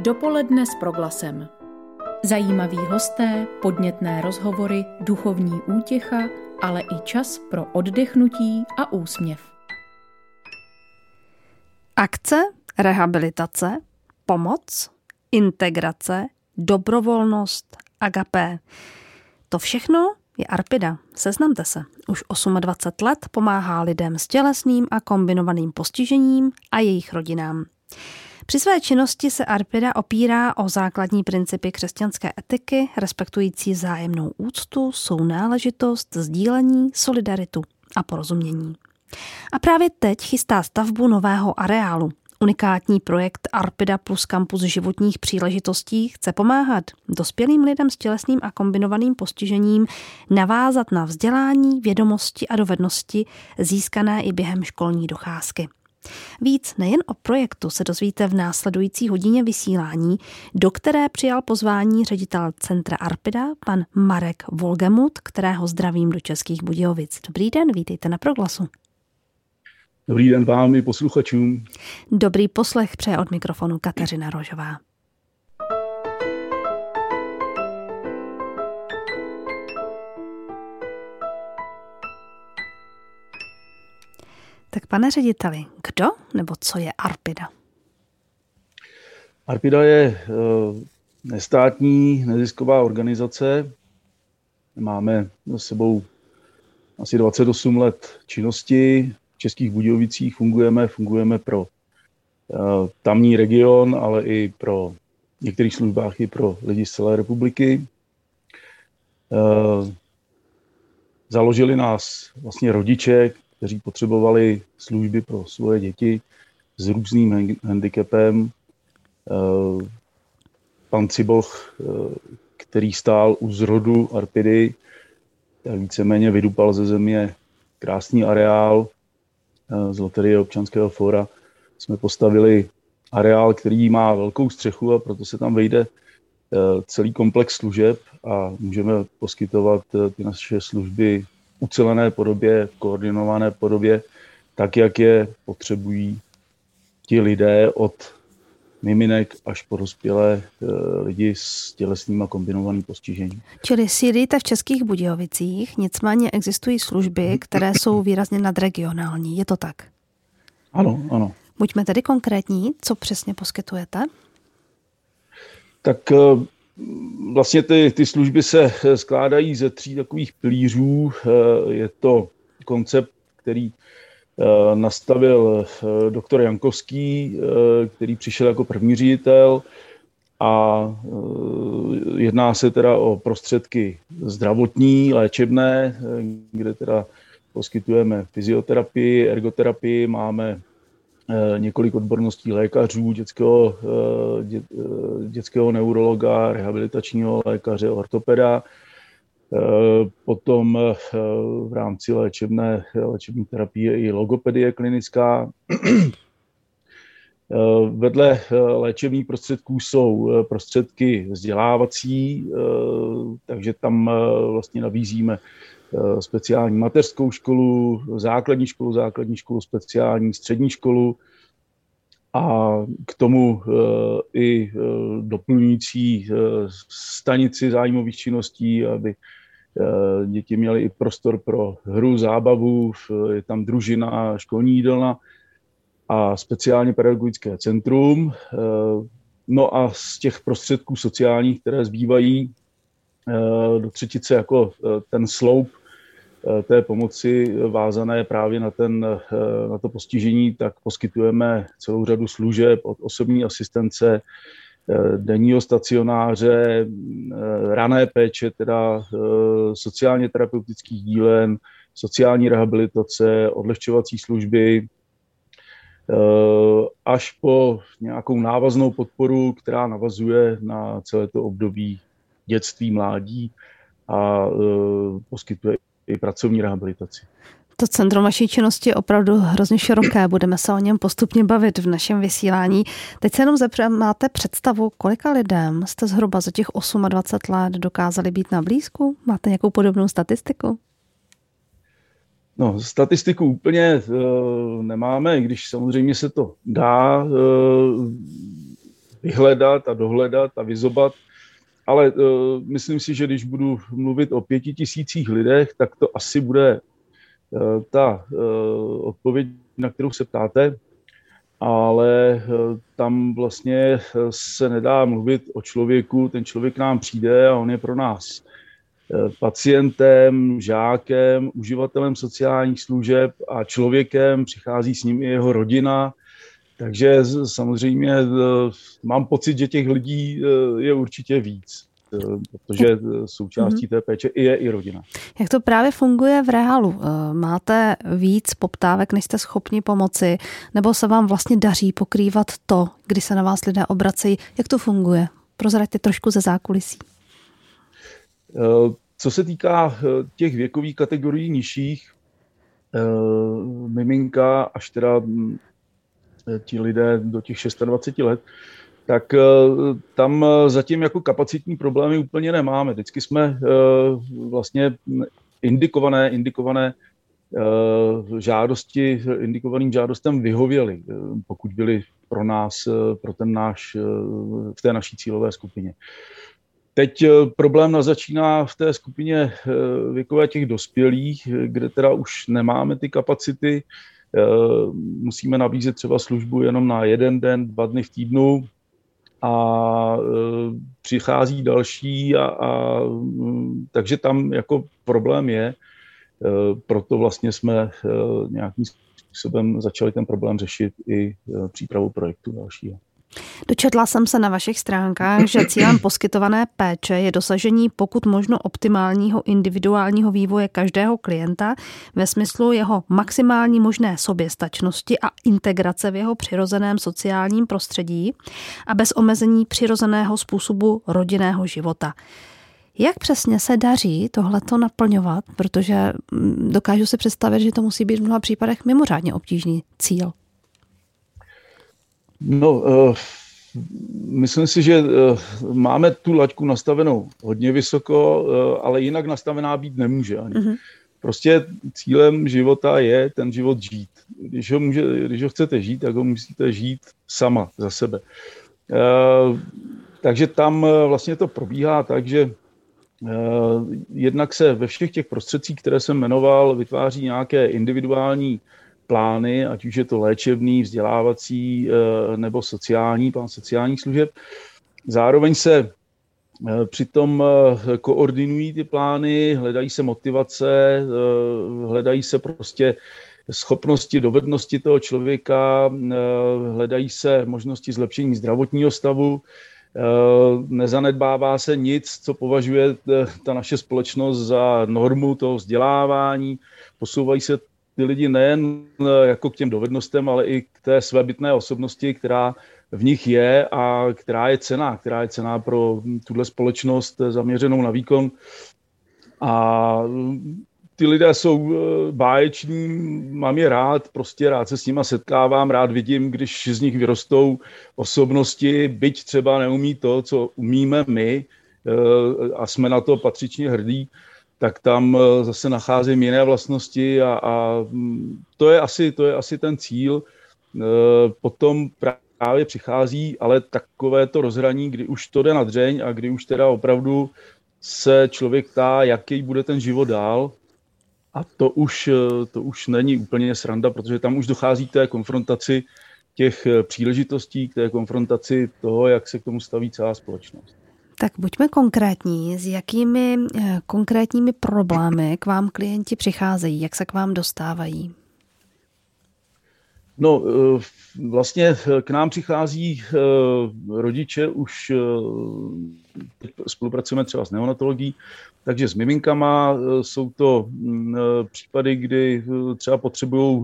Dopoledne s Proglasem. Zajímaví hosté, podnětné rozhovory, duchovní útěcha, ale i čas pro oddechnutí a úsměv. Akce, rehabilitace, pomoc, integrace, dobrovolnost, agapé. To všechno je Arpida. Seznamte se. Už 28 let pomáhá lidem s tělesným a kombinovaným postižením a jejich rodinám. Při své činnosti se Arpida opírá o základní principy křesťanské etiky, respektující vzájemnou úctu, sounáležitost, sdílení, solidaritu a porozumění. A právě teď chystá stavbu nového areálu. Unikátní projekt Arpida plus kampus životních příležitostí chce pomáhat dospělým lidem s tělesným a kombinovaným postižením navázat na vzdělání, vědomosti a dovednosti získané i během školní docházky. Víc nejen o projektu se dozvíte v následující hodině vysílání, do které přijal pozvání ředitel centra Arpida, pan Marek Volgemut, kterého zdravím do Českých Budějovic. Dobrý den, vítejte na Proglasu. Dobrý den vám i posluchačům. Dobrý poslech přeje od mikrofonu Kateřina Rožová. Tak pane řediteli, kdo nebo co je Arpida? Arpida je nestátní nezisková organizace. Máme za sebou asi 28 let činnosti. V Českých Budějovicích fungujeme pro tamní region, ale i pro některých službách i pro lidi z celé republiky. Založili nás vlastně rodiče, kteří potřebovali služby pro svoje děti s různým handicapem. Pan Ciboch, který stál u zrodu Arpidy, tak víceméně vydupal ze země krásný areál z loterie Občanského fóra. Jsme postavili areál, který má velkou střechu a proto se tam vejde celý komplex služeb a můžeme poskytovat ty naše služby v ucelené podobě, v koordinované podobě, tak, jak je potřebují ti lidé od miminek až po dospělé lidi s tělesným a kombinovaným postižením. Čili sídlíte v Českých Budějovicích, nicméně existují služby, které jsou výrazně nadregionální. Je to tak? Ano. Buďme tedy konkrétní, co přesně poskytujete? Tak vlastně ty služby se skládají ze 3 takových pilířů. Je to koncept, který nastavil doktor Jankovský, který přišel jako první ředitel, a jedná se teda o prostředky zdravotní, léčebné, kde teda poskytujeme fyzioterapii, ergoterapii, máme několik odborností lékařů, dětského neurologa, rehabilitačního lékaře, ortopeda. Potom v rámci léčebné terapie i logopedie klinická. Vedle léčebných prostředků jsou prostředky vzdělávací, takže tam vlastně nabízíme speciální mateřskou školu, základní školu speciální, střední školu a k tomu i doplňující stanici zájmových činností, aby děti měly i prostor pro hru, zábavu, je tam družina, školní jídelna a speciálně pedagogické centrum. No a z těch prostředků sociálních, které zbývají do třetice jako ten sloup té pomoci vázané právě na to postižení, tak poskytujeme celou řadu služeb od osobní asistence, denního stacionáře, rané péče, teda sociálně terapeutických dílen, sociální rehabilitace, odlehčovací služby, až po nějakou návaznou podporu, která navazuje na celé to období dětství, mládí a poskytuje i pracovní rehabilitaci. To centrum vaší činnosti je opravdu hrozně široké, budeme se o něm postupně bavit v našem vysílání. Teď se jenom máte představu, kolika lidem jste zhruba za těch 28 let dokázali být na blízku? Máte nějakou podobnou statistiku? No, statistiku úplně nemáme, když samozřejmě se to dá vyhledat a dohledat a vyzobat. Ale myslím si, že když budu mluvit o 5 000 lidech, tak to asi bude ta odpověď, na kterou se ptáte. Ale tam vlastně se nedá mluvit o člověku, ten člověk nám přijde a on je pro nás pacientem, žákem, uživatelem sociálních služeb a člověkem, přichází s ním i jeho rodina. Takže samozřejmě mám pocit, že těch lidí je určitě víc, protože součástí té péče je i rodina. Jak to právě funguje v reálu? Máte víc poptávek, než jste schopni pomoci, nebo se vám vlastně daří pokrývat to, kdy se na vás lidé obracejí? Jak to funguje? Prozraďte trošku ze zákulisí. Co se týká těch věkových kategorií nižších, miminka až teda ti lidé do těch 26 let, tak tam zatím jako kapacitní problémy úplně nemáme. Vždycky jsme vlastně indikované žádosti, indikovaným žádostem vyhověli, pokud byli pro nás, v té naší cílové skupině. Teď problém začíná v té skupině věkové těch dospělých, kde teda už nemáme ty kapacity. Musíme nabízet třeba službu jenom na 1 den, 2 dny v týdnu a přichází další takže tam jako problém je. Proto vlastně jsme nějakým způsobem začali ten problém řešit i přípravou projektu dalšího. Dočetla jsem se na vašich stránkách, že cílem poskytované péče je dosažení pokud možno optimálního individuálního vývoje každého klienta ve smyslu jeho maximální možné soběstačnosti a integrace v jeho přirozeném sociálním prostředí a bez omezení přirozeného způsobu rodinného života. Jak přesně se daří tohleto naplňovat, protože dokážu si představit, že to musí být v mnoha případech mimořádně obtížný cíl. No, myslím si, že máme tu laťku nastavenou hodně vysoko, ale jinak nastavená být nemůže ani. Mm-hmm. Prostě cílem života je ten život žít. Když ho chcete žít, tak ho musíte žít sama za sebe. Takže tam vlastně to probíhá tak, že jednak se ve všech těch prostředcích, které jsem jmenoval, vytváří nějaké individuální plány, ať už je to léčebný, vzdělávací nebo sociální, plán sociálních služeb. Zároveň se přitom koordinují ty plány, hledají se motivace, hledají se prostě schopnosti, dovednosti toho člověka, hledají se možnosti zlepšení zdravotního stavu, nezanedbává se nic, co považuje ta naše společnost za normu toho vzdělávání, posouvají se ty lidi nejen jako k těm dovednostem, ale i k té svébytné osobnosti, která v nich je a která je cenná pro tuhle společnost zaměřenou na výkon. A ty lidé jsou báječní, mám je rád, prostě rád se s nima setkávám, rád vidím, když z nich vyrostou osobnosti, byť třeba neumí to, co umíme my a jsme na to patřičně hrdí, tak tam zase nacházím jiné vlastnosti a to je asi ten cíl. Potom právě přichází ale takové to rozhraní, kdy už to jde na dřeň a kdy už teda opravdu se člověk ptá, jaký bude ten život dál. A to už není úplně sranda, protože tam už dochází k té konfrontaci těch příležitostí, k té konfrontaci toho, jak se k tomu staví celá společnost. Tak buďme konkrétní, s jakými konkrétními problémy k vám klienti přicházejí, jak se k vám dostávají? No, vlastně k nám přichází rodiče, už spolupracujeme třeba s neonatologií, takže s miminkama jsou to případy, kdy třeba potřebují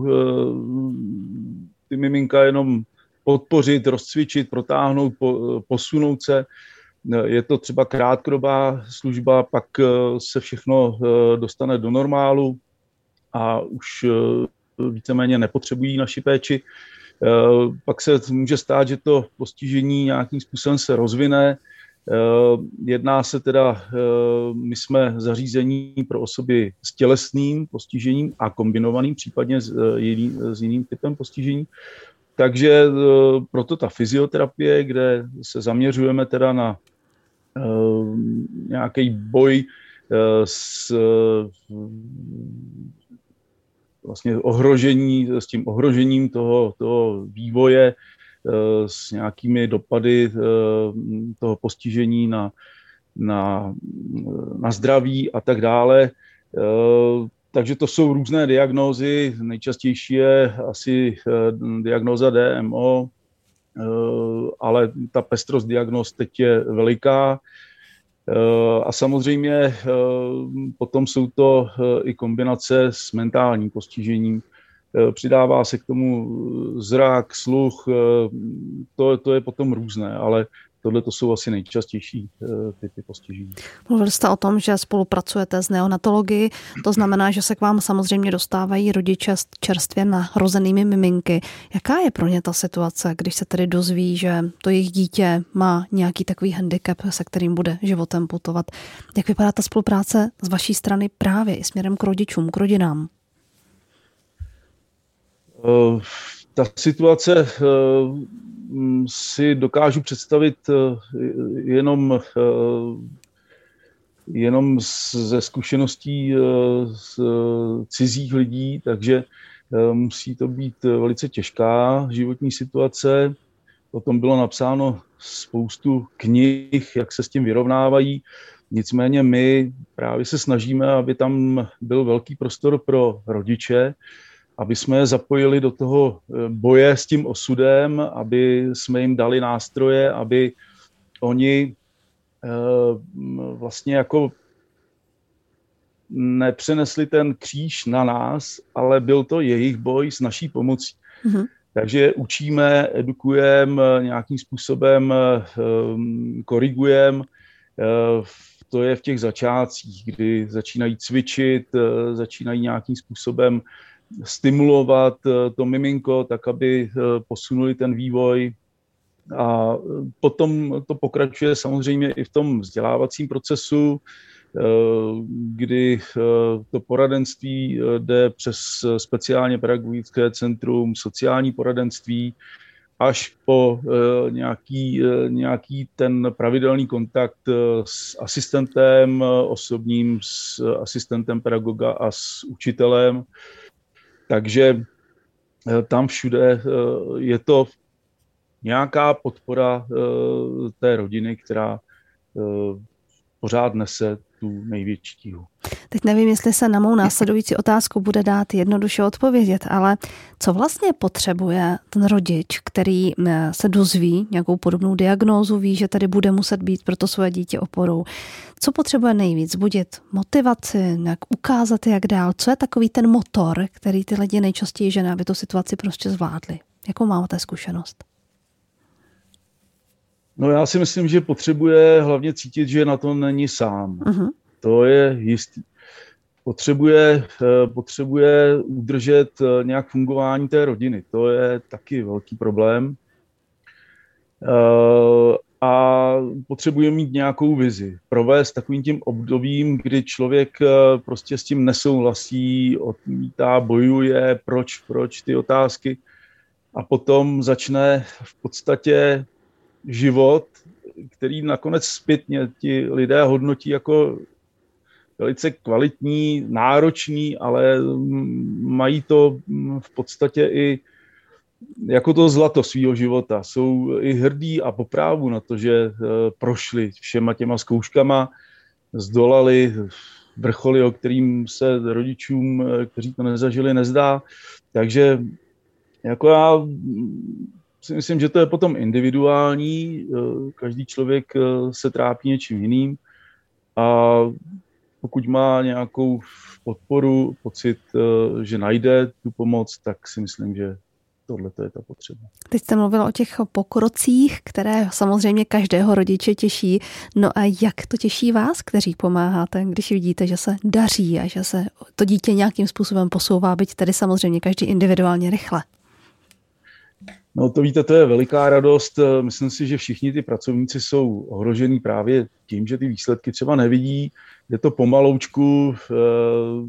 ty miminka jenom podpořit, rozcvičit, protáhnout, posunout se. Je to třeba krátkodobá služba, pak se všechno dostane do normálu a už víceméně nepotřebují naši péči. Pak se může stát, že to postižení nějakým způsobem se rozvine. Jedná se teda, my jsme zařízení pro osoby s tělesným postižením a kombinovaným, případně s jiným typem postižení. Takže proto ta fyzioterapie, kde se zaměřujeme teda na nějaký boj s vlastně s tím ohrožením toho vývoje, s nějakými dopady toho postižení na zdraví a tak dále. Takže to jsou různé diagnózy. Nejčastější je asi diagnóza DMO, ale ta pestrost diagnóz teď je veliká. A samozřejmě potom jsou to i kombinace s mentálním postižením. Přidává se k tomu zrak, sluch, to je potom různé, ale tohle to jsou asi nejčastější typy postižení. Mluvil jste o tom, že spolupracujete s neonatology, to znamená, že se k vám samozřejmě dostávají rodiče s čerstvě narozenými miminky. Jaká je pro ně ta situace, když se tedy dozví, že to jejich dítě má nějaký takový handicap, se kterým bude životem putovat? Jak vypadá ta spolupráce z vaší strany právě i směrem k rodičům, k rodinám? Ta situace si dokážu představit jenom ze zkušeností z cizích lidí, takže musí to být velice těžká životní situace. O tom bylo napsáno spoustu knih, jak se s tím vyrovnávají. Nicméně my právě se snažíme, aby tam byl velký prostor pro rodiče, aby jsme je zapojili do toho boje s tím osudem, aby jsme jim dali nástroje, aby oni vlastně jako nepřenesli ten kříž na nás, ale byl to jejich boj s naší pomocí. Mm-hmm. Takže učíme, edukujeme, nějakým způsobem korigujeme. To je v těch začátcích, kdy začínají cvičit, začínají nějakým způsobem stimulovat to miminko, tak aby posunuli ten vývoj. A potom to pokračuje samozřejmě i v tom vzdělávacím procesu, kdy to poradenství jde přes speciálně pedagogické centrum, sociální poradenství, až po nějaký ten pravidelný kontakt s asistentem osobním, s asistentem pedagoga a s učitelem. Takže tam všude je to nějaká podpora té rodiny, která pořád nese tu největší tíhu. Teď nevím, jestli se na mou následující otázku bude dát jednoduše odpovědět, ale co vlastně potřebuje ten rodič, který se dozví nějakou podobnou diagnózu, ví, že tady bude muset být pro to svoje dítě oporou. Co potřebuje nejvíc? Budit motivaci, nějak ukázat, jak dál? Co je takový ten motor, který ty lidi nejčastěji žene, aby tu situaci prostě zvládli? Jakou máte zkušenost? No já si myslím, že potřebuje hlavně cítit, že na to není sám. Uh-huh. To je jistý. Potřebuje udržet nějak fungování té rodiny. To je taky velký problém. A potřebuje mít nějakou vizi. Provést takovým tím obdobím, kdy člověk prostě s tím nesouhlasí, odmítá, bojuje, proč ty otázky. A potom začne v podstatě život, který nakonec zpětně ti lidé hodnotí jako velice kvalitní, náročný, ale mají to v podstatě i jako to zlato svýho života. Jsou i hrdí a po právu na to, že prošli všema těma zkouškama, zdolali vrcholy, o kterým se rodičům, kteří to nezažili, nezdá. Takže jako já si myslím, že to je potom individuální, každý člověk se trápí něčím jiným a pokud má nějakou podporu, pocit, že najde tu pomoc, tak si myslím, že tohle je ta potřeba. Teď jste mluvil o těch pokrocích, které samozřejmě každého rodiče těší. No a jak to těší vás, kteří pomáháte, když vidíte, že se daří a že se to dítě nějakým způsobem posouvá, byť tedy samozřejmě každý individuálně rychle? No to víte, to je veliká radost. Myslím si, že všichni ty pracovníci jsou ohrožení právě tím, že ty výsledky třeba nevidí. Je to pomaloučku,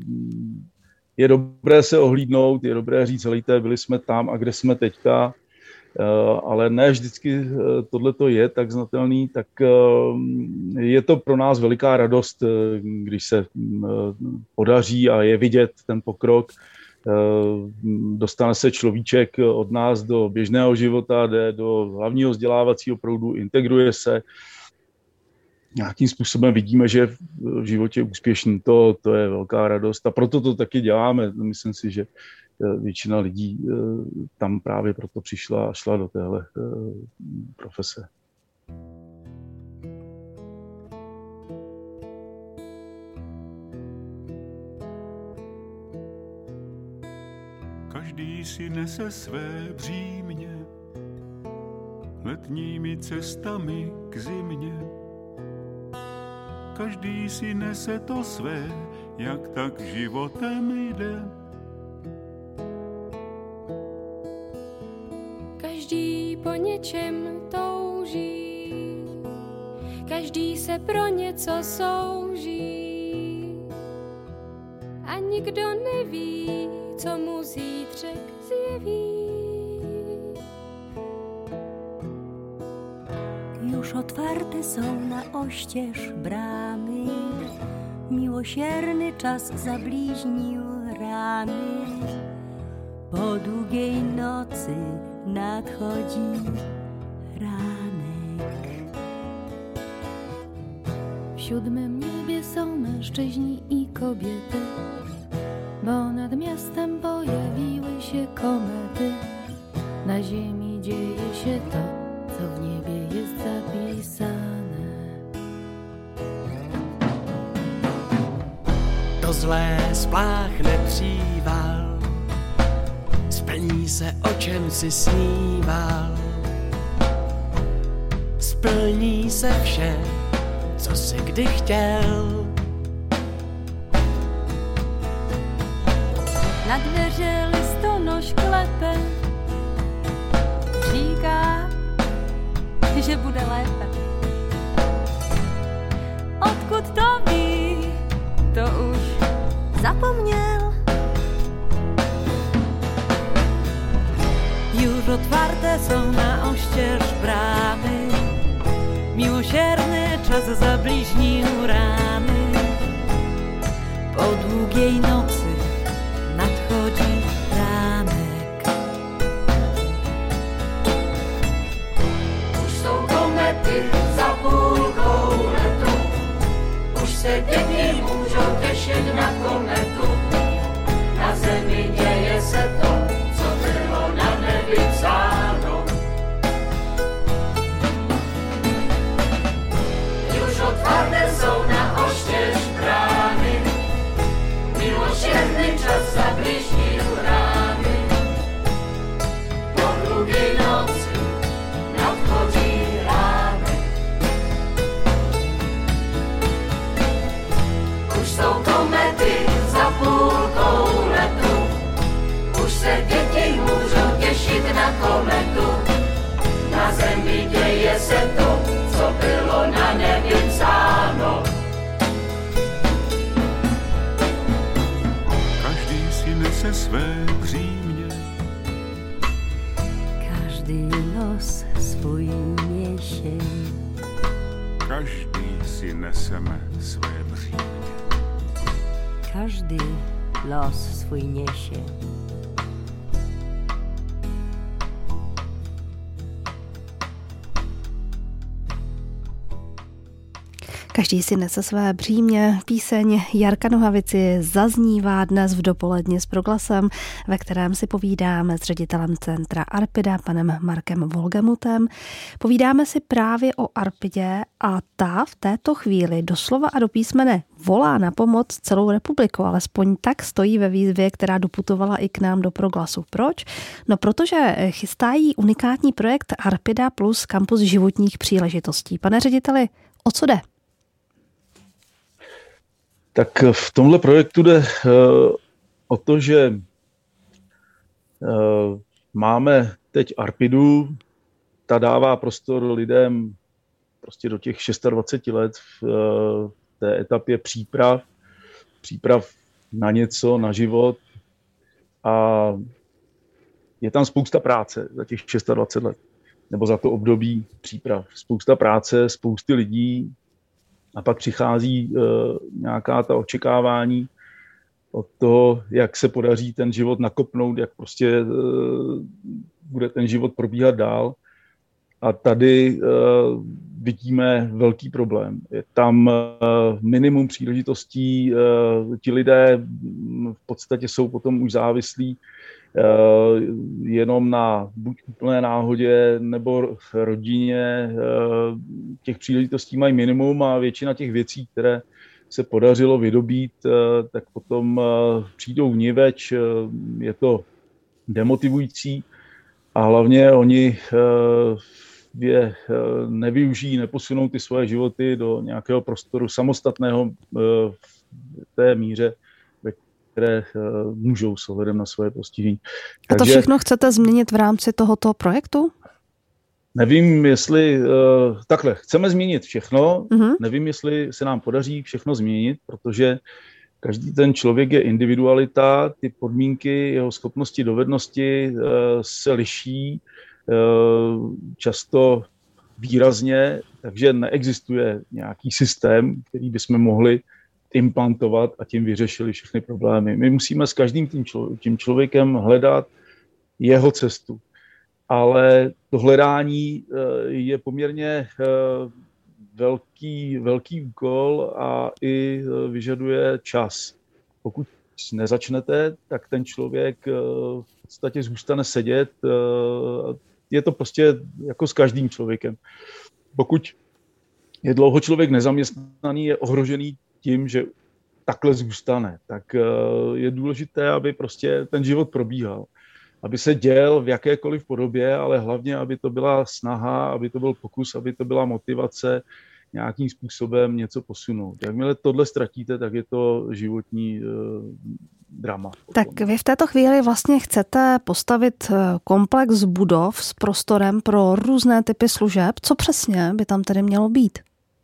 je dobré se ohlídnout, je dobré říct, helejte, byli jsme tam a kde jsme teďka. ale ne vždycky tohleto je tak znatelný, tak je to pro nás veliká radost, když se podaří a je vidět ten pokrok. Dostane se človíček od nás do běžného života, jde do hlavního vzdělávacího proudu, integruje se. Nějakým způsobem vidíme, že v životě je úspěšný, to je velká radost a proto to taky děláme. Myslím si, že většina lidí tam právě proto přišla a šla do téhle profese. Každý si nese své břímě, letními cestami k zimě. Každý si nese to své, jak tak životem jde. Každý po něčem touží, každý se pro něco souží a nikdo neví, co mu zítřek zjeví. Już otwarte są na oścież bramy, miłosierny czas zabliźnił rany. Po długiej nocy nadchodzi ranek. W siódmym niebie są mężczyźni i kobiety, bo nad miastem pojawiły się komety. Na ziemi dzieje się to, co w niebie jest zapisane. To zlé spláchne příval, splní se, o čem si sníval. Splní se vše, co si kdy chtěl. Na dveře listonoš klepe, říká, že bude lépe. Odkud to ví, to už zapomněl. Już otwarte są na oścież bramy, miłosierny czas zabliźnił rany. Po długiej nocy nadchodzi ranek. Už jsou komety za půlkou letu, už se děti můžou těšit na kometu. Na zemi děje se to, co bylo na nebi psáno. Už otvarté jsou na oštěž brány, miłosierny czas zabliźnił rany. Po długiej nocy nadchodzi ranek. Už jsou komety za půlkou letu, už se děti můžou těšit na kometu. Na zemi děje se to, co bylo na nebi psáno. Každý si nese své břímě, Každý los svůj něsie. každý si neseme své břímě. Každý los svůj něsie. Každý si nese své břímě. Píseň Jarka Nohavici zaznívá dnes v dopoledni s Proglasem, ve kterém si povídáme s ředitelem centra Arpida, panem Markem Volgemutem. Povídáme si právě o Arpidě a ta v této chvíli doslova a do písmene volá na pomoc celou republiku, alespoň tak stojí ve výzvě, která doputovala i k nám do Proglasu. Proč? No protože chystají unikátní projekt Arpida plus kampus životních příležitostí. Pane řediteli, o co jde? Tak v tomhle projektu jde o to, že máme teď Arpidu, ta dává prostor lidem prostě do těch 26 let v té etapě příprav na něco, na život. A je tam spousta práce za těch 26 let, nebo za to období příprav. Spousta práce, spousty lidí a pak přichází nějaká ta očekávání od toho, jak se podaří ten život nakopnout, jak prostě bude ten život probíhat dál. A tady vidíme velký problém. Je tam minimum příležitostí, ti lidé v podstatě jsou potom už závislí jenom na buď úplné náhodě nebo rodině. Těch příležitostí mají minimum a většina těch věcí, které se podařilo vydobít, tak potom přijdou vniveč, je to demotivující a hlavně oni je nevyužijí, neposunou ty svoje životy do nějakého prostoru samostatného v té míře, ve které můžou s ohledem na svoje postižení. A to všechno chcete změnit v rámci tohoto projektu? Nevím, jestli takhle, chceme změnit všechno, nevím, jestli se nám podaří všechno změnit, protože každý ten člověk je individualita, ty podmínky, jeho schopnosti, dovednosti se liší, často výrazně, takže neexistuje nějaký systém, který bychom mohli implantovat a tím vyřešili všechny problémy. My musíme s každým tím člověkem hledat jeho cestu. Ale to hledání je poměrně velký úkol a i vyžaduje čas. Pokud nezačnete, tak ten člověk v podstatě zůstane sedět. Je to prostě jako s každým člověkem. Pokud je dlouho člověk nezaměstnaný, je ohrožený tím, že takhle zůstane, tak je důležité, aby prostě ten život probíhal. Aby se děl v jakékoliv podobě, ale hlavně, aby to byla snaha, aby to byl pokus, aby to byla motivace nějakým způsobem něco posunout. Jakmile tohle ztratíte, tak je to životní drama. Tak vy v této chvíli vlastně chcete postavit komplex budov s prostorem pro různé typy služeb. Co přesně by tam tedy mělo být?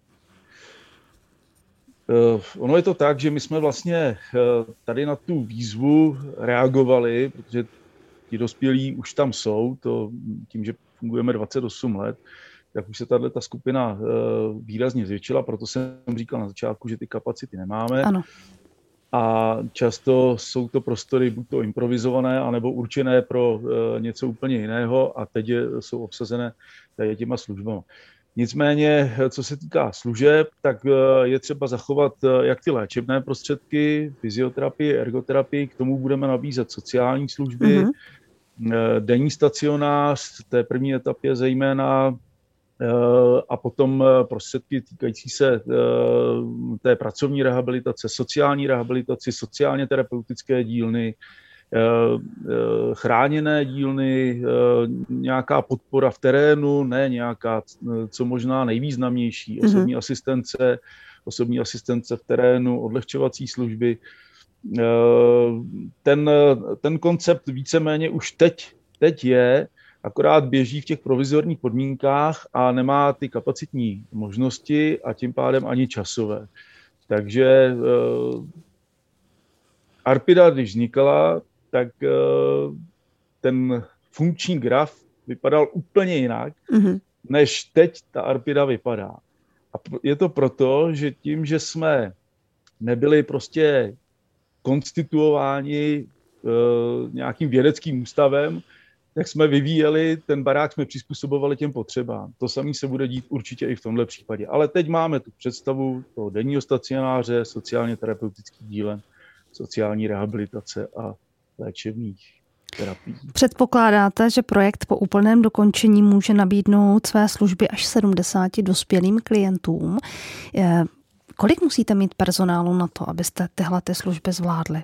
Ono je to tak, že my jsme vlastně tady na tu výzvu reagovali, protože ti dospělí už tam jsou, to tím, že fungujeme 28 let, tak už se tato skupina výrazně zvětšila, proto jsem říkal na začátku, že ty kapacity nemáme. Ano. A často jsou to prostory buď to improvizované, anebo určené pro něco úplně jiného a teď jsou obsazené těma službama. Nicméně, co se týká služeb, tak je třeba zachovat jak ty léčebné prostředky, fyzioterapii, ergoterapii, k tomu budeme nabízet sociální služby, denní stacionář, v té první etapě zejména, a potom prostředky týkající se té pracovní rehabilitace, sociální rehabilitaci, sociálně terapeutické dílny, chráněné dílny, nějaká podpora v terénu, ne nějaká, co možná nejvýznamnější, osobní asistence v terénu, odlehčovací služby. Ten koncept víceméně už teď je, akorát běží v těch provizorních podmínkách a nemá ty kapacitní možnosti a tím pádem ani časové. Takže Arpida, když vznikala, tak ten funkční graf vypadal úplně jinak, než teď ta Arpida vypadá. A je to proto, že tím, že jsme nebyli prostě konstituováni nějakým vědeckým ústavem, tak jsme vyvíjeli, ten barák jsme přizpůsobovali těm potřebám. To samé se bude dít určitě i v tomhle případě. Ale teď máme tu představu toho denního stacionáře, sociálně terapeutických dílen, sociální rehabilitace a léčebných terapií. Předpokládáte, že projekt po úplném dokončení může nabídnout své služby až 70 dospělým klientům. Kolik musíte mít personálu na to, abyste tyhle služby zvládli?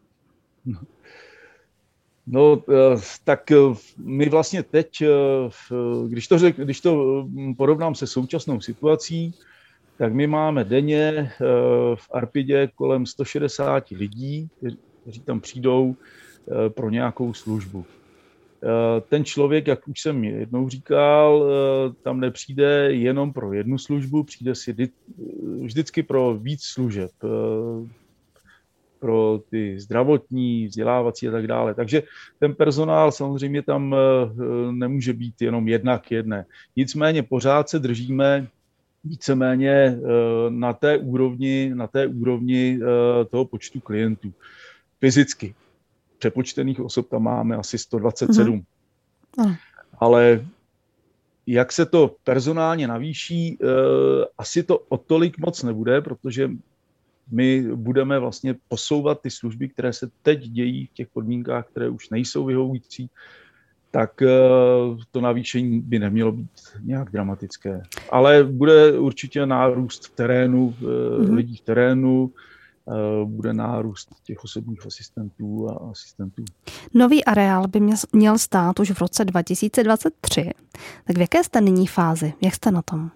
No, tak my vlastně teď, když to porovnám se současnou situací, tak my máme denně v Arpidě kolem 160 lidí, kteří tam přijdou pro nějakou službu. Ten člověk, jak už jsem jednou říkal, tam nepřijde jenom pro jednu službu, přijde si vždycky pro víc služeb. pro ty zdravotní, vzdělávací a tak dále. Takže ten personál samozřejmě tam nemůže být jenom jedna k jedné. Nicméně pořád se držíme víceméně na té úrovni toho počtu klientů. Fyzicky. Přepočtených osob tam máme asi 127. Ale jak se to personálně navýší, asi to o tolik moc nebude, protože my budeme vlastně posouvat ty služby, které se teď dějí v těch podmínkách, které už nejsou vyhovující, tak to navýšení by nemělo být nějak dramatické. Ale bude určitě nárůst v terénu, lidí v terénu, bude nárůst těch osobních asistentů a asistentů. Nový areál by měl stát už v roce 2023. Tak v jaké jste nyní fázi? Jak jste na tom?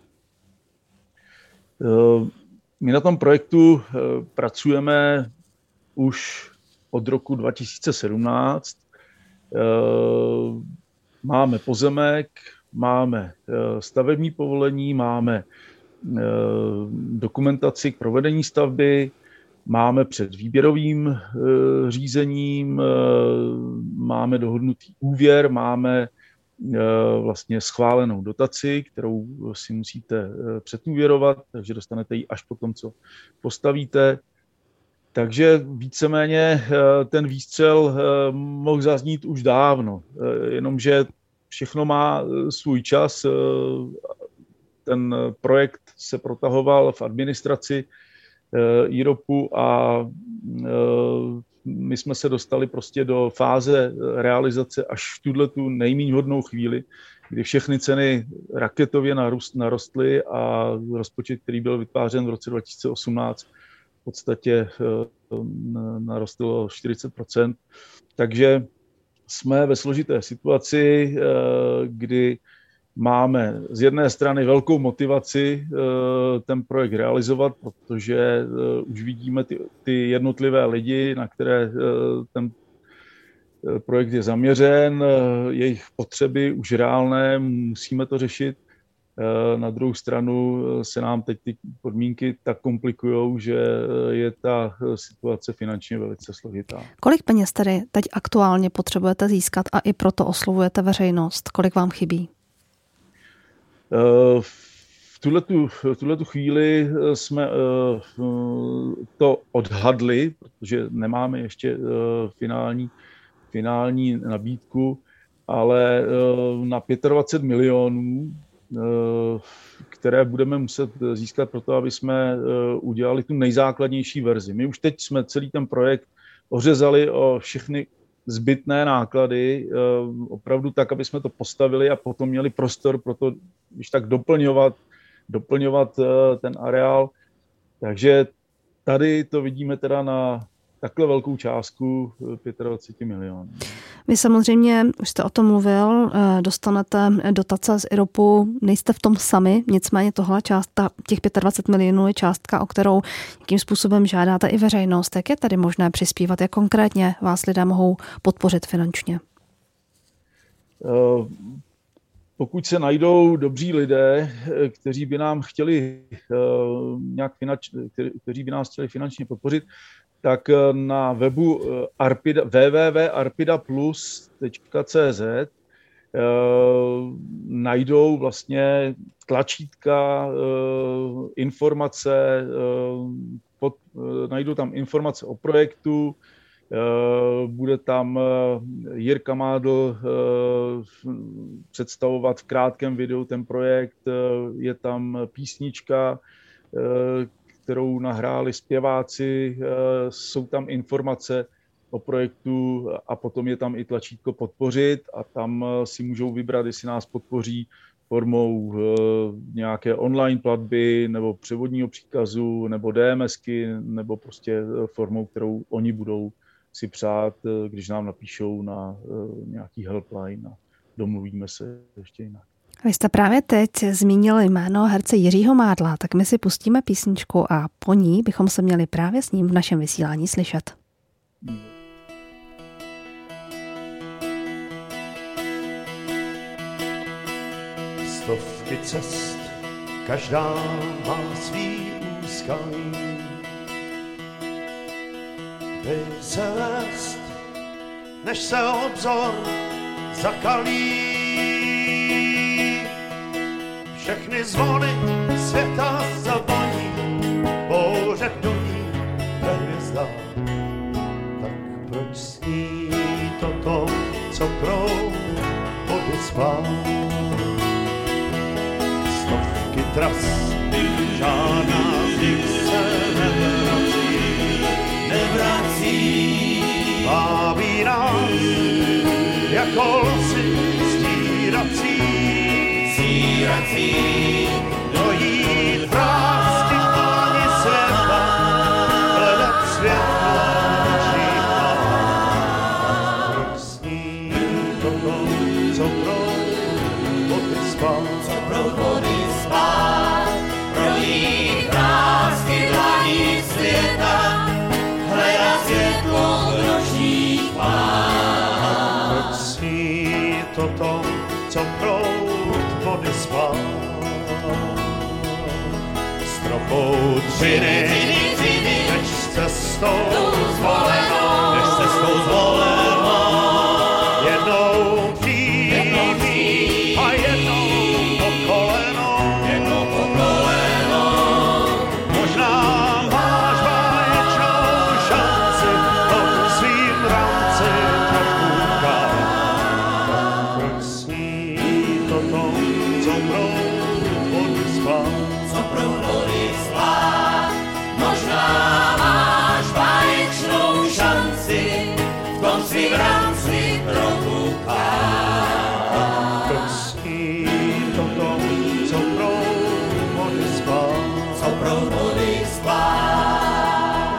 My na tom projektu pracujeme už od roku 2017. Máme pozemek, máme stavební povolení, máme dokumentaci k provedení stavby, máme před výběrovým řízením, máme dohodnutý úvěr, máme vlastně schválenou dotaci, kterou si musíte předúvěrovat, takže dostanete ji až po tom, co postavíte. Takže víceméně ten výstřel mohl zaznít už dávno, jenomže všechno má svůj čas. Ten projekt se protahoval v administraci IROPu a my jsme se dostali prostě do fáze realizace až v tuhletu nejméně hodnou chvíli, kdy všechny ceny raketově narostly a rozpočet, který byl vytvářen v roce 2018, v podstatě narostl o 40%. Takže jsme ve složité situaci, kdy máme z jedné strany velkou motivaci ten projekt realizovat, protože už vidíme ty jednotlivé lidi, na které ten projekt je zaměřen, jejich potřeby už reálné, musíme to řešit. Na druhou stranu se nám teď ty podmínky tak komplikujou, že je ta situace finančně velice složitá. Kolik peněz tedy teď aktuálně potřebujete získat a i proto oslovujete veřejnost? Kolik vám chybí? V tuhletu chvíli jsme to odhadli, protože nemáme ještě finální nabídku, ale na 25 milionů, které budeme muset získat pro to, aby jsme udělali tu nejzákladnější verzi. My už teď jsme celý ten projekt ořezali o všechny zbytné náklady, opravdu tak, aby jsme to postavili a potom měli prostor pro to, když tak doplňovat ten areál. Takže tady to vidíme teda na takhle velkou částku 25 milionů. Vy samozřejmě, už jste o tom mluvil, dostanete dotace z IROPu, nejste v tom sami, nicméně tohle částka, těch 25 milionů je částka, o kterou jakým způsobem žádáte i veřejnost. Jak je tady možné přispívat? Jak konkrétně vás lidé mohou podpořit finančně? Pokud se najdou dobří lidé, kteří by nám chtěli kteří by nás chtěli finančně podpořit, tak na webu www.arpidaplus.cz najdou vlastně tlačítka, informace, najdou tam informace o projektu, bude tam Jirka Mádl představovat v krátkém videu ten projekt, je tam písnička, kterou nahráli zpěváci, jsou tam informace o projektu a potom je tam i tlačítko podpořit a tam si můžou vybrat, jestli nás podpoří formou nějaké online platby nebo převodního příkazu nebo DMSky nebo prostě formou, kterou oni budou si přát, když nám napíšou na nějaký helpline a domluvíme se ještě jinak. Vy jste právě teď zmínil jméno herce Jiřího Mádla, tak my si pustíme písničku a po ní bychom se měli právě s ním v našem vysílání slyšet. Stovky cest, každá má svý úskalí. se vést, než se obzor zakalí. Všechny zvony světa zavoní, bouře duní ve hvězdách. Tak proč sní toto, co proud vody spát? Stovky tras, žádná z nich se nevrací. Vábí nás jako losy stírací, dojít vrásky v dlani světa, hledat světlo našich hlav. Proč sní toto, co proud vody spát, projít vrásky v dlani světa, hledat světlo našich hlav. Proč sní toto, co proud vody spát, stropou dřiny, než cestou zvolenou, jednou přijít a jednou po kolenou. Možná máš báječnou šanci v tom svým rámci trochu ukázat. Proč sní toto, co proud vody spát, možná máš báječnou šanci v tom svým rámci trochu ukázat. Proč sní toto, co proud vody spát.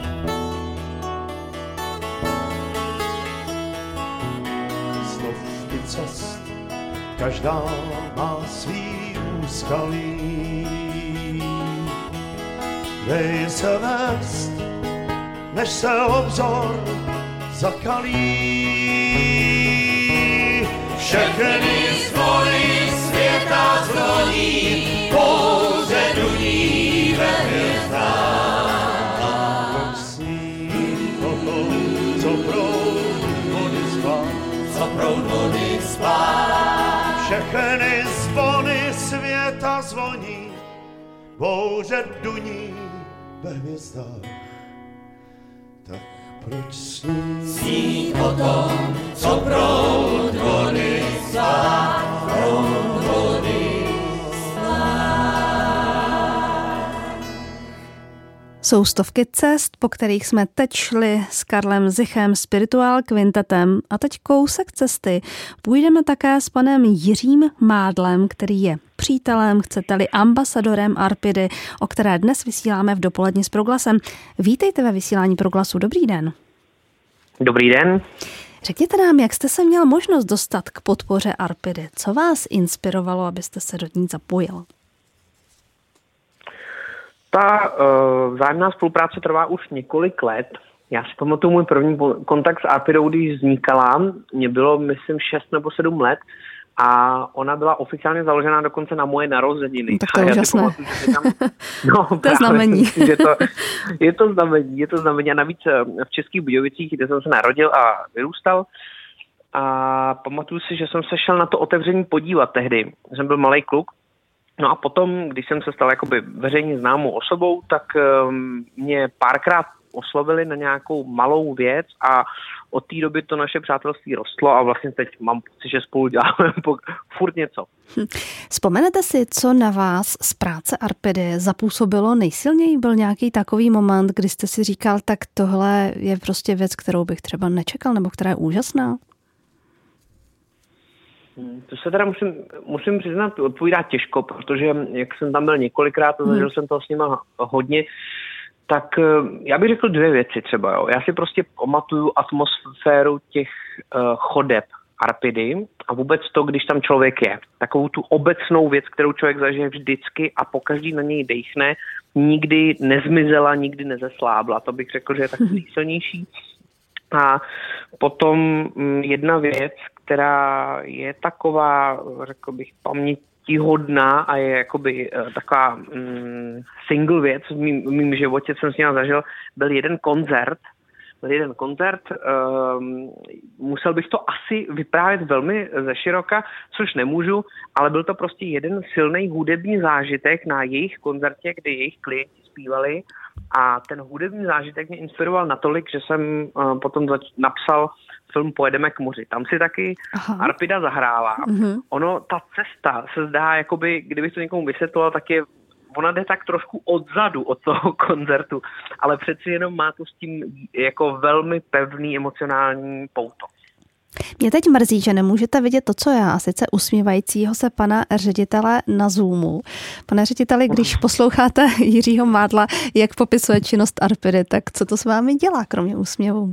Stovky cest, každá má svý úskalí. Dej se vést, než se obzor zakalí. Všechny zvony světa zvoní, bouře duní ve hvězdách. Proč sní toto, co proud vody spát, všechny zvony světa zvoní, bouře duní ve hvězdách. Tak proč sní o tom, co proud vody spát, proud vody spát. Jsou stovky cest, po kterých jsme teď šli s Karlem Zichem, Spirituál Kvintetem, a teď kousek cesty půjdeme také s panem Jiřím Mádlem, který je přítelem, chcete-li ambasadorem Arpidy, o které dnes vysíláme v Dopoledni s Proglasem. Vítejte ve vysílání Proglasu, dobrý den. Dobrý den. Řekněte nám, jak jste se měl možnost dostat k podpoře Arpidy? Co vás inspirovalo, abyste se do ní zapojil? Ta vzájemná spolupráce trvá už několik let. Já si pamatuju můj první kontakt s Arpidou, když vznikala. Mě bylo, myslím, 6 nebo 7 let a ona byla oficiálně založena dokonce na moje narozeniny. Tak to je úžasné. To je znamení. Je to znamení a navíc v Českých Budějovicích, kde jsem se narodil a vyrůstal. A pamatuju si, že jsem se šel na to otevření podívat tehdy. Jsem byl malej kluk. No a potom, když jsem se stal jakoby veřejně známou osobou, tak mě párkrát oslovili na nějakou malou věc a od té doby to naše přátelství rostlo a vlastně teď mám pocit, že spolu děláme furt něco. Vzpomenete si, co na vás z práce Arpidy zapůsobilo nejsilněji? Byl nějaký takový moment, kdy jste si říkal, tak tohle je prostě věc, kterou bych třeba nečekal, nebo která je úžasná? To se teda musím přiznat, odpovídá těžko, protože jak jsem tam byl několikrát a zažil jsem toho s nima hodně, tak já bych řekl 2 věci třeba. Jo. Já si prostě pamatuju atmosféru těch chodeb Arpidy a vůbec to, když tam člověk je. Takovou tu obecnou věc, kterou člověk zažije vždycky a pokaždý na něj dejchne, nikdy nezmizela, nikdy nezeslábla. To bych řekl, že je tak nejsilnější. A potom jedna věc, která je taková, řekl bych, pamětihodná a je jakoby taková single věc v mým životě, jsem s ním zažil, byl jeden koncert jeden koncert. Musel bych to asi vyprávět velmi zeširoka, což nemůžu, ale byl to prostě jeden silný hudební zážitek na jejich koncertě, kdy jejich klienti zpívali a ten hudební zážitek mě inspiroval natolik, že jsem potom napsal film Pojedeme k moři. Tam si taky Arpida zahrála. Ono, ta cesta se zdá, jakoby, kdybych to někomu vysvětloval, tak ona jde tak trošku odzadu od toho koncertu, ale přeci jenom má to s tím jako velmi pevný emocionální pouto. Mě teď mrzí, že nemůžete vidět to, co já, a sice usmívajícího se pana ředitele na Zoomu. Pane řediteli, když posloucháte Jiřího Mádla, jak popisuje činnost Arpidy, tak co to s vámi dělá, kromě úsměvu?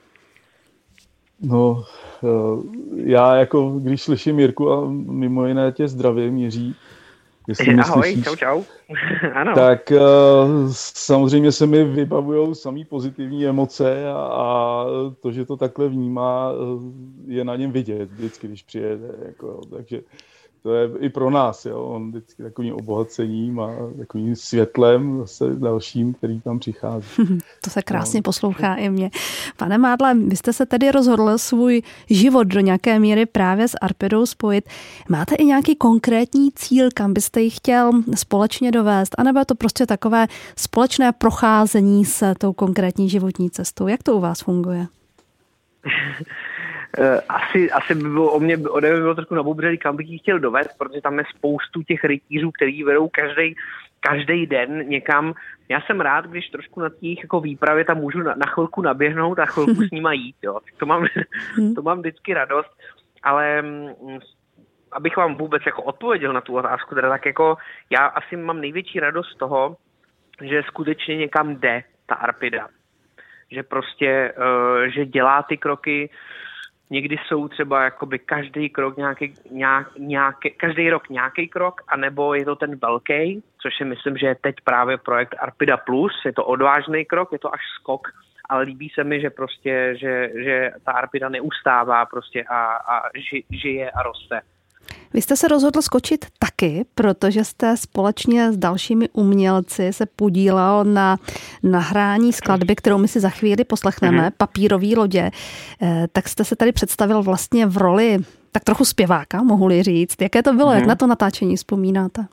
No, já jako, když slyším Jirku a mimo jiné tě zdravím, Jiří, jestli ahoj, čau. Ano. Tak samozřejmě se mi vybavujou samý pozitivní emoce a to, že to takhle vnímá, je na něm vidět vždycky, když přijede. Jako, takže to je i pro nás, jo. On vždycky takovým obohacením a takovým světlem zase dalším, který tam přichází. To se krásně poslouchá i mě. Pane Mádle, vy jste se tedy rozhodl svůj život do nějaké míry právě s Arpidou spojit. Máte i nějaký konkrétní cíl, kam byste ji chtěl společně dovést? A nebo je to prostě takové společné procházení se tou konkrétní životní cestou? Jak to u vás funguje? Asi by bylo ode mě bylo trošku nabubřelý, kam bych ji chtěl dovést, protože tam je spoustu těch rytířů, který vedou každý den někam. Já jsem rád, když trošku na těch jako výpravě tam můžu na chvilku naběhnout a chvilku s nima jít. Jo. To mám vždycky radost, ale abych vám vůbec jako odpověděl na tu otázku, teda tak jako já asi mám největší radost z toho, že skutečně někam jde ta Arpida. Že prostě, že dělá ty kroky. Někdy jsou třeba jakoby každý rok nějaký krok, anebo je to ten velký, což si myslím, že je teď právě projekt Arpida Plus, je to odvážný krok, je to až skok, ale líbí se mi, že prostě, že ta Arpida neustává prostě a žije a roste. Vy jste se rozhodl skočit taky, protože jste společně s dalšími umělci se podílel na nahrání skladby, kterou my si za chvíli poslechneme, Papírový lodě. Tak jste se tady představil vlastně v roli tak trochu zpěváka, mohu-li říct. Jaké to bylo? Jak na to natáčení vzpomínáte?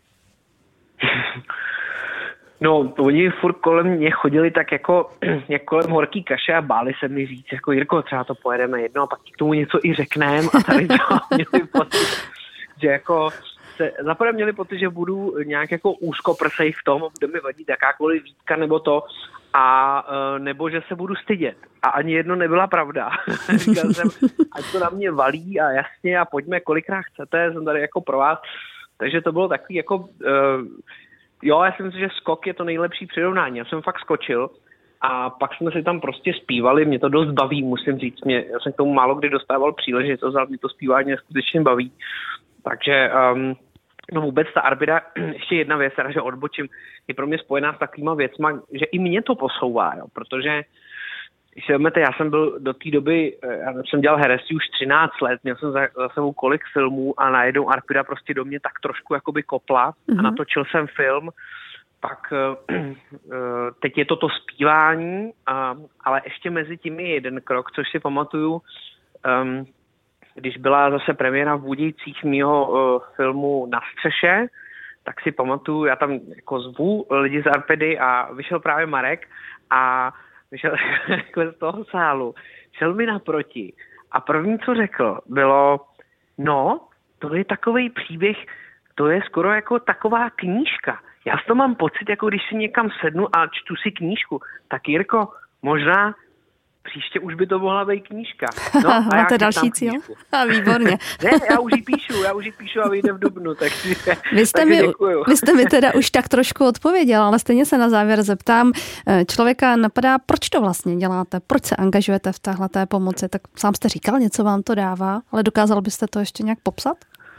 No, oni furt kolem mě chodili tak jako kolem horký kaše a báli se mi říct, jako Jirko, třeba to pojedeme jedno a pak k tomu něco i řekneme a tady to měli pocit, že jako zaprvé měli pocit, že budu nějak jako úzkoprsej v tom, bude mi vadit jakákoliv výtka nebo to, a nebo že se budu stydět. A ani jedno nebyla pravda. Říkal jsem, ať to na mě valí a jasně a pojďme, kolikrát chcete, jsem tady jako pro vás. Takže to bylo takový jako, jo, já si myslím, že skok je to nejlepší přirovnání. Já jsem fakt skočil a pak jsme si tam prostě zpívali, mě to dost baví, musím říct. Já jsem k tomu málo kdy dostával příležitost, ale mě to zpívání mě skutečně baví. Takže no vůbec ta Arpida, ještě jedna věc, že odbočím, je pro mě spojená s takovýma věcma, že i mě to posouvá, jo, protože když se vezmete, já jsem byl do té doby, já jsem dělal herectví už 13 let, měl jsem za sebou kolik filmů a najednou Arpida prostě do mě tak trošku jakoby kopla a natočil jsem film, pak teď je to zpívání, ale ještě mezi tím je jeden krok, což si pamatuju, když byla zase premiéra v Budějcích mýho filmu Na střeše, tak si pamatuju, já tam jako zvu lidi z Arpidy a vyšel právě Marek a vyšel z toho sálu, šel mi naproti a první, co řekl, bylo, no, to je takovej příběh, to je skoro jako taková knížka. Já z toho mám pocit, jako když si někam sednu a čtu si knížku, tak Jirko, možná příště už by to mohla být knížka. No, a máte další cíl? A výborně. Ne, já už ji píšu a vyjde v dubnu, takže děkuju. Vy jste mi teda už tak trošku odpověděl, ale stejně se na závěr zeptám. Člověka napadá, proč to vlastně děláte? Proč se angažujete v téhleté pomoci? Tak sám jste říkal, něco vám to dává, ale dokázal byste to ještě nějak popsat?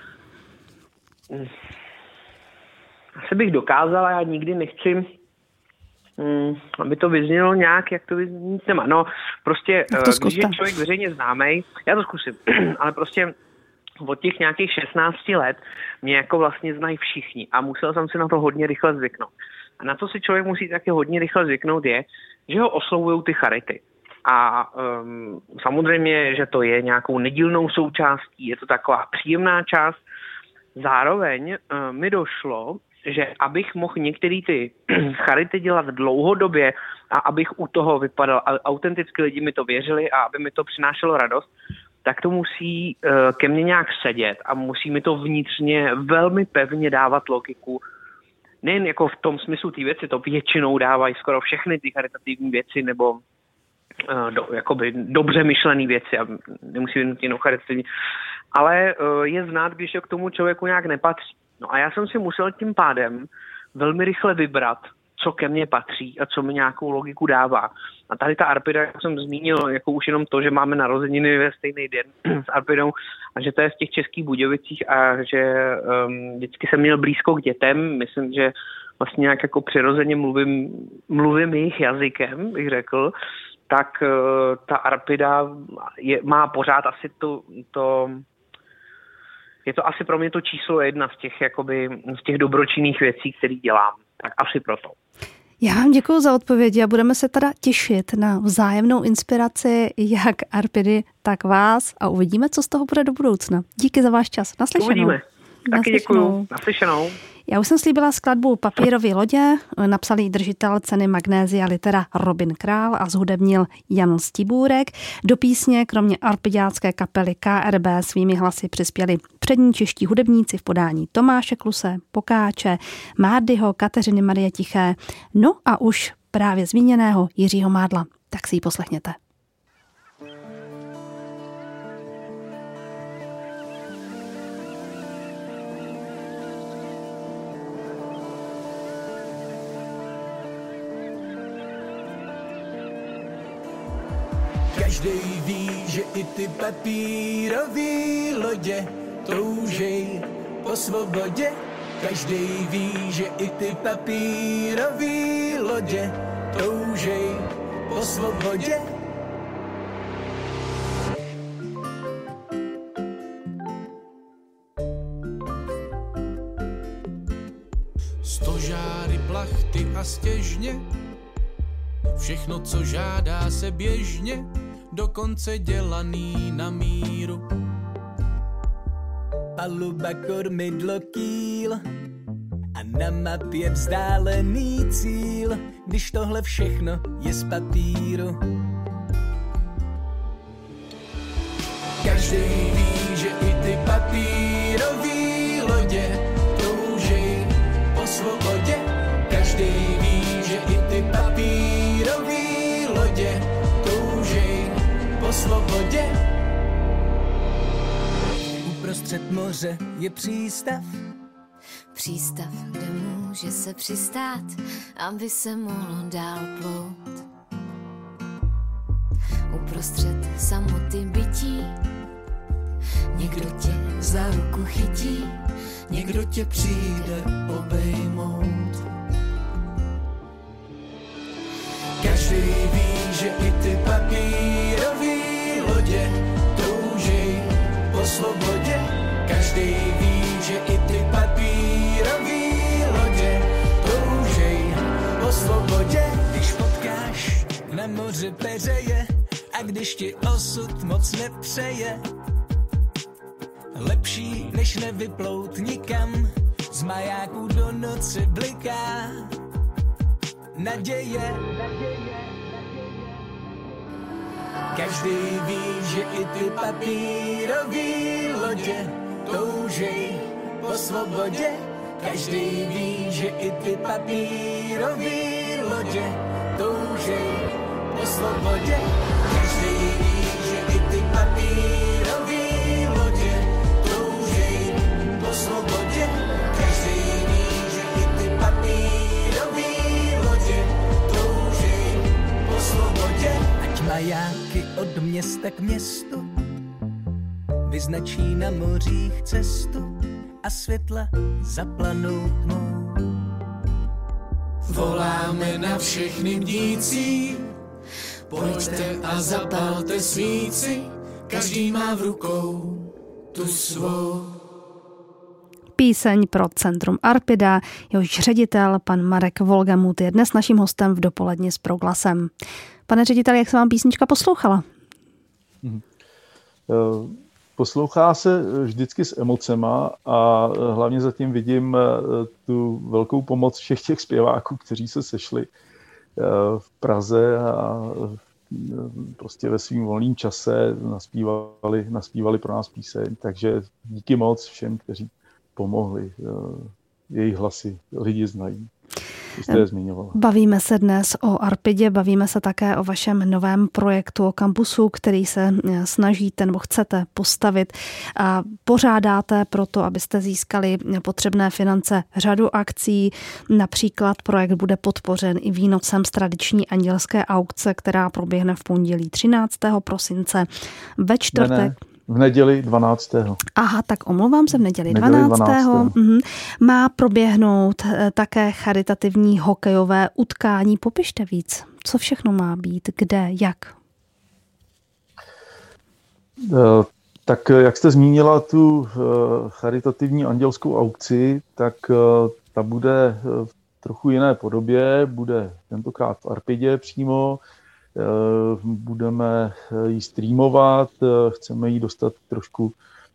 Asi bych dokázala, já nikdy nechci aby to vyznělo nějak, jak to vyznít nemá. No, prostě, když je člověk veřejně známý, já to zkusím, ale prostě od těch nějakých 16 let mě jako vlastně znají všichni a musel jsem si na to hodně rychle zvyknout. A na to si člověk musí taky hodně rychle zvyknout je, že ho oslovují ty charity. A samozřejmě, že to je nějakou nedílnou součástí, je to taková příjemná část. Zároveň mi došlo, že abych mohl některé ty charity dělat dlouhodobě a abych u toho vypadal autenticky, lidi mi to věřili a aby mi to přinášelo radost, tak to musí ke mně nějak sedět a musí mi to vnitřně velmi pevně dávat logiku. Nejen jako v tom smyslu té věci, to většinou dávají skoro všechny ty charitativní věci nebo jakoby dobře myšlené věci a nemusí být nutně jenom charitativní, ale je znát, když to k tomu člověku nějak nepatří. No a já jsem si musel tím pádem velmi rychle vybrat, co ke mně patří a co mi nějakou logiku dává. A tady ta Arpida, jak jsem zmínil, jako už jenom to, že máme narozeniny ve stejný den s Arpidou a že to je v těch Českých Budějovicích a že vždycky jsem měl blízko k dětem. Myslím, že vlastně nějak jako přirozeně mluvím jejich jazykem, bych řekl, tak ta Arpida má pořád asi to je to asi pro mě to číslo 1 z těch dobročinných věcí, které dělám. Tak asi proto. Já vám děkuji za odpovědi a budeme se teda těšit na vzájemnou inspiraci jak Arpidy, tak vás a uvidíme, co z toho bude do budoucna. Díky za váš čas. Naslyšenou. Uvidíme. Taky děkuju. Naslyšenou. Já už jsem slíbila skladbu Papírové lodě, napsal jí držitel ceny Magnézia Litera Robin Král a zhudebnil Jan Stibůrek. Do písně kromě arpiďácké kapely KRB svými hlasy přispěli přední čeští hudebníci v podání Tomáše Kluse, Pokáče, Márdyho, Kateřiny Marie Tiché, no a už právě zmíněného Jiřího Mádla. Tak si ji poslechněte. Každej ví, že i ty papírový lodě toužej po svobodě. Každej ví, že i ty papírový lodě toužej po svobodě. Stožáry, plachty a stěžně, všechno, co žádá se běžně, dokonce dělaný na míru. Paluba, kormidlo, kýl a na mapě vzdálený cíl, když tohle všechno je z papíru. Každý ví, že i ty papírový lodě toužej po svobodě. Každý ví, že i ty papírový lodě toužej po svobodě. Uprostřed moře je přístav. Přístav, kde může se přistát, aby se mohlo dál plout. Uprostřed samoty bytí, někdo tě za ruku chytí, někdo tě přijde obejmout. Každý ví, že i ty papírový lodě toužej po svobodě. Každý ví, že i ty papírový lodě toužej po svobodě. Když potkáš na moři peřeje a když ti osud moc nepřeje, lepší než nevyplout nikam, z majáků do noci bliká naděje. Každý ví, že i ty papírový lodě toužej po svobodě. Každý ví, že i ty papírový lodě toužej po svobodě. Každý ví, že i ty papírový lodě toužej po svobodě. Každý ví, že i ty papírový lodě toužej po svobodě. Ať majáky od města k městu vyznačí na mořích cestu a světla zaplanou tmou. Voláme na všechny bdící, pojďte a zapalte svíci, každý má v rukou tu svou. Píseň pro Centrum Arpida, jehož ředitel pan Marek Wolgamut je dnes naším hostem v Dopoledni s Proglasem. Pane řediteli, jak se vám písnička poslouchala? Poslouchá se vždycky s emocema a hlavně zatím vidím tu velkou pomoc všech těch zpěváků, kteří se sešli v Praze a prostě ve svým volným čase naspívali pro nás píseň. Takže díky moc všem, kteří pomohli. Jejich hlasy lidi znají. Bavíme se dnes o Arpidě, bavíme se také o vašem novém projektu, o kampusu, který se snažíte nebo chcete postavit. A pořádáte proto, abyste získali potřebné finance řadu akcí. Například projekt bude podpořen i výnosem z tradiční andělské aukce, která proběhne v pondělí 13. prosince. Ve čtvrtek... Ne. V neděli 12. Aha, tak omlouvám se, v neděli 12. Má proběhnout také charitativní hokejové utkání. Popište víc, co všechno má být, kde, jak? Tak jak jste zmínila tu charitativní andělskou aukci, tak ta bude v trochu jiné podobě, bude tentokrát v Arpidě přímo. Budeme ji streamovat, chceme ji dostat trošku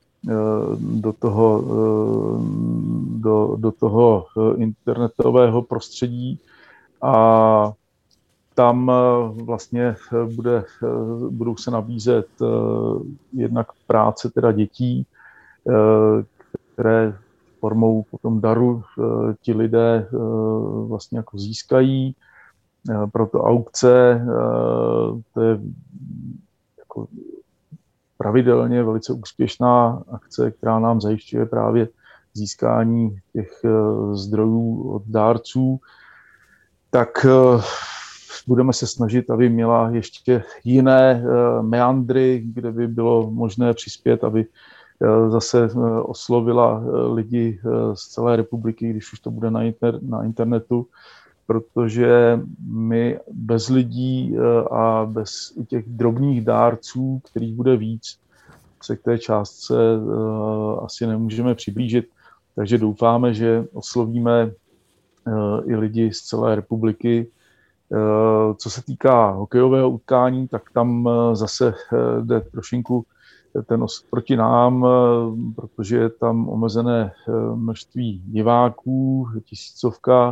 do toho internetového prostředí a tam vlastně budou se nabízet jednak práce teda dětí, které formou potom daru ti lidé vlastně jako získají. Proto aukce, to je jako pravidelně velice úspěšná akce, která nám zajišťuje právě získání těch zdrojů od dárců, tak budeme se snažit, aby měla ještě jiné meandry, kde by bylo možné přispět, aby zase oslovila lidi z celé republiky, když už to bude na internetu, protože my bez lidí a bez těch drobných dárců, kterých bude víc, se k té částce asi nemůžeme přiblížit. Takže doufáme, že oslovíme i lidi z celé republiky. Co se týká hokejového utkání, tak tam zase jde trošinku ten proti nám, protože je tam omezené množství diváků, 1000,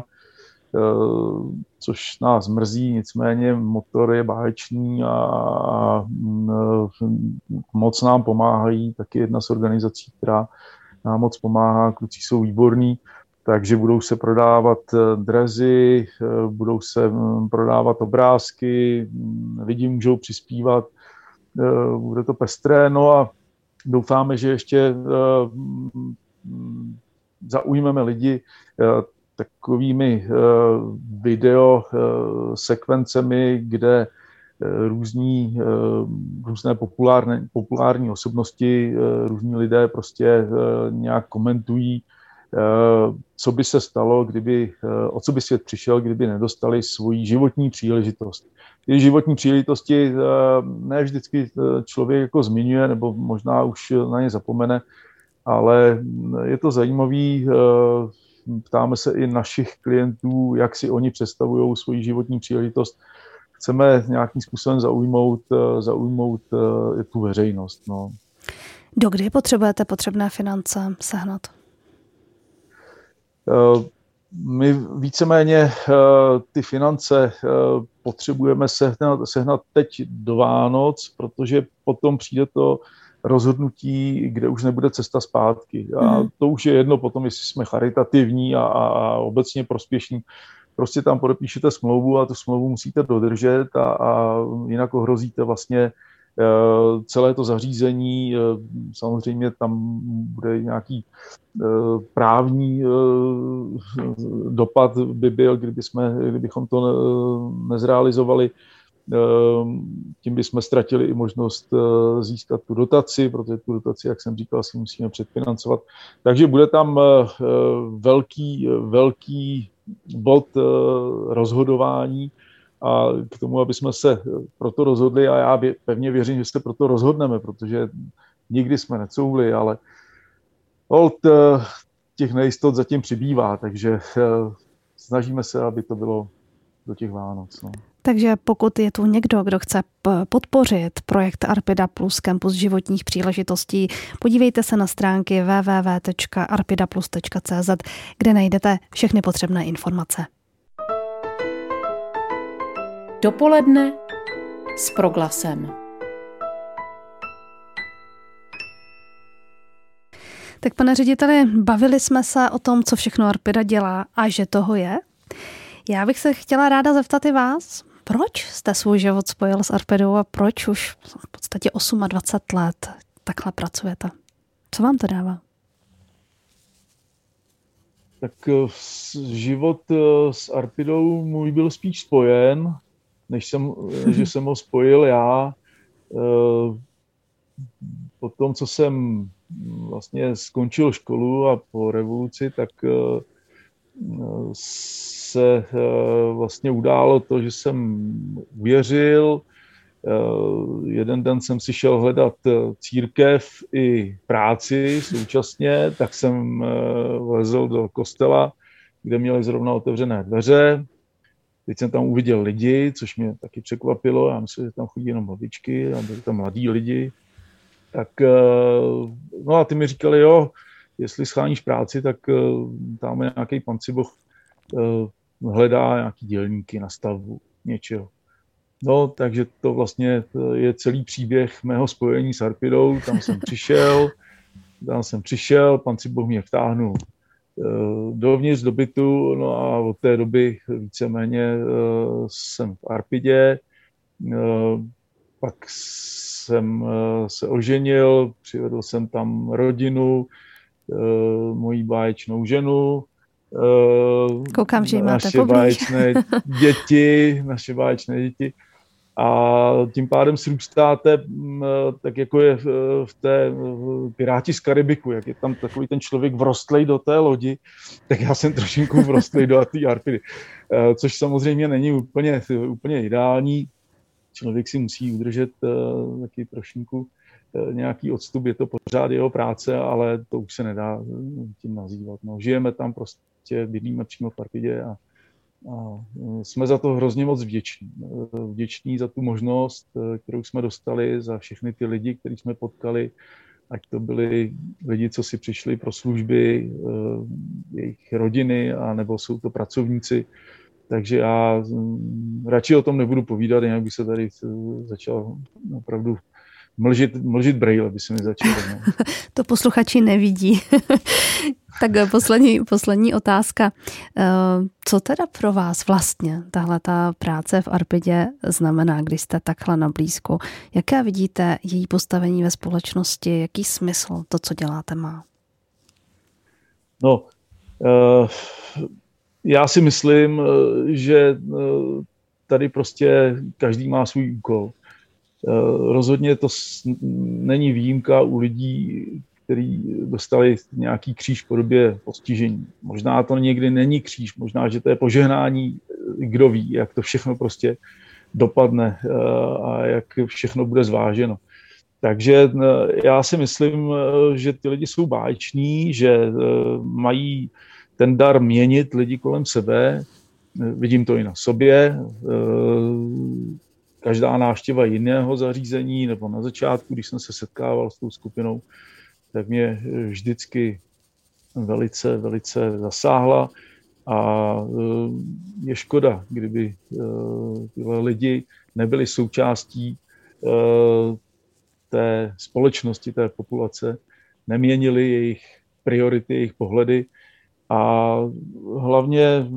což nás mrzí, nicméně motor je báječný a moc nám pomáhají, taky jedna z organizací, která nám moc pomáhá, kluci jsou výborní, takže budou se prodávat drezy, budou se prodávat obrázky, lidi můžou přispívat, bude to pestré, no a doufáme, že ještě zaujmeme lidi takovými sekvencemi, kde různé populární osobnosti, různí lidé prostě nějak komentují, co by se stalo, o co by svět přišel, kdyby nedostali svoji životní příležitost. Ty životní příležitosti ne vždycky člověk jako zmiňuje, nebo možná už na ně zapomene, ale je to zajímavý. Ptáme se i našich klientů, jak si oni představují svoji životní příležitost. Chceme nějakým způsobem zaujmout tu veřejnost. No. Dokdy potřebujete potřebné finance sehnat? My víceméně ty finance potřebujeme sehnat teď do Vánoc, protože potom přijde to rozhodnutí, kde už nebude cesta zpátky. A to už je jedno potom, jestli jsme charitativní a obecně prospěšní. Prostě tam podepíšete smlouvu a tu smlouvu musíte dodržet a jinak ohrozíte vlastně celé to zařízení. Samozřejmě tam bude nějaký právní dopad by byl, kdybychom to nezrealizovali. Tím bychom ztratili i možnost získat tu dotaci, protože tu dotaci, jak jsem říkal, si musíme předfinancovat. Takže bude tam velký bod rozhodování a k tomu, aby jsme se proto rozhodli, a já pevně věřím, že se proto rozhodneme, protože nikdy jsme necouvli, ale těch nejistot zatím přibývá, takže snažíme se, aby to bylo do těch Vánoc. No. Takže pokud je tu někdo, kdo chce podpořit projekt Arpida Plus Campus životních příležitostí, podívejte se na stránky www.arpidaplus.cz, kde najdete všechny potřebné informace. Dopoledne s Proglasem. Tak pane řediteli, bavili jsme se o tom, co všechno Arpida dělá a že toho je. Já bych se chtěla ráda zeptat i vás, proč jste svůj život spojil s Arpidou a proč už v podstatě 28 let takhle pracujete? Co vám to dává? Tak život s Arpidou můj byl spíš spojen, než jsem ho spojil já. Po tom, co jsem vlastně skončil školu a po revoluci, tak se vlastně událo to, že jsem uvěřil. Jeden den jsem si šel hledat církev i práci současně, tak jsem vlezl do kostela, kde měli zrovna otevřené dveře. Teď jsem tam uviděl lidi, což mě taky překvapilo. Já myslím, že tam chodí jenom babičky a byli tam mladí lidi. Tak, no a ty mi říkali, jo, jestli scháníš práci, tak tam nějaký pan Ciboch hledá nějaký dělníky na stavbu něčeho. No, takže to vlastně je celý příběh mého spojení s Arpidou. Tam jsem přišel, pan Ciboch mě vtáhnul dovnitř do bytu, no a od té doby víceméně jsem v Arpidě. Pak jsem se oženil, přivedl jsem tam rodinu, moji báječnou ženu, koukám, že naše báječné děti a tím pádem srůstáte tak jako je v té Piráti z Karibiku, jak je tam takový ten člověk vrostlej do té lodi, tak já jsem trošinku vrostlej do té Arpidy, což samozřejmě není úplně ideální. Člověk si musí udržet taky trošinku nějaký odstup, je to pořád jeho práce, ale to už se nedá tím nazývat. No, žijeme tam prostě, bydlíme přímo v Arpidě a jsme za to hrozně moc vděční za tu možnost, kterou jsme dostali, za všechny ty lidi, který jsme potkali, ať to byli lidi, co si přišli pro služby, jejich rodiny, anebo jsou to pracovníci. Takže já radši o tom nebudu povídat, jinak bych se tady začal opravdu mlžit brejle, by se mi začalo. No. To posluchači nevidí. Tak poslední otázka. Co teda pro vás vlastně tahle ta práce v Arpidě znamená, když jste takhle na blízku? Jaké vidíte její postavení ve společnosti? Jaký smysl to, co děláte, má? No, já si myslím, že tady prostě každý má svůj úkol. Rozhodně to není výjimka u lidí, kteří dostali nějaký kříž v podobě postižení. Možná to někdy není kříž, možná, že to je požehnání, kdo ví, jak to všechno prostě dopadne a jak všechno bude zváženo. Takže já si myslím, že ty lidi jsou báječní, že mají ten dar měnit lidi kolem sebe. Vidím to i na sobě. Každá návštěva jiného zařízení, nebo na začátku, když jsem se setkával s tou skupinou, tak mě vždycky velice, velice zasáhla a je škoda, kdyby tyhle lidi nebyli součástí té společnosti, té populace, neměnili jejich priority, jejich pohledy a hlavně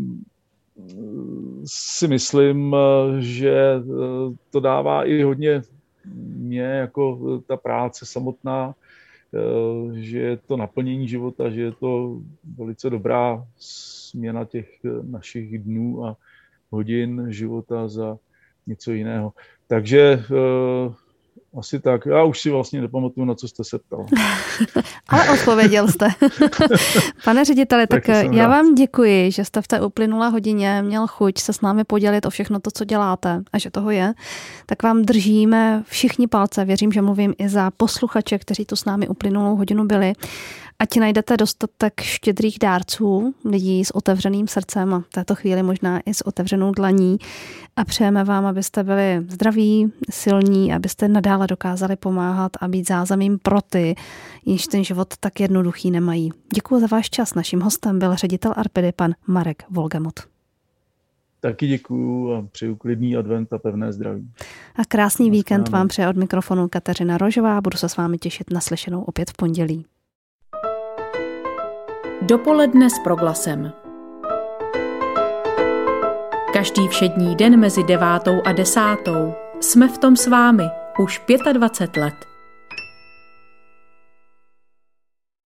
si myslím, že to dává i hodně mě jako ta práce samotná, že je to naplnění života, že je to velice dobrá směna těch našich dnů a hodin života za něco jiného. Takže asi tak. Já už si vlastně nepamatuju, na co jste se ptal. Ale odpověděl jste. Pane řediteli, tak já vám děkuji, že jste v té uplynulé hodině měl chuť se s námi podělit o všechno to, co děláte a že toho je. Tak vám držíme všichni palce. Věřím, že mluvím i za posluchače, kteří tu s námi uplynulou hodinu byli. Ať najdete dostatek štědrých dárců, lidí s otevřeným srdcem a v této chvíli možná i s otevřenou dlaní. A přejeme vám, abyste byli zdraví, silní, abyste nadále dokázali pomáhat a být zázemím pro ty, jenž ten život tak jednoduchý nemají. Děkuji za váš čas. Naším hostem byl ředitel Arpidy, pan Marek Wolgemut. Taky děkuju a přeju klidný advent a pevné zdraví. A krásný víkend vám přeje od mikrofonu Kateřina Rožová. Budu se s vámi těšit na slyšenou opět v pondělí. Dopoledne s Proglasem. Každý všední den mezi 9. a 10. jsme v tom s vámi už 25 let.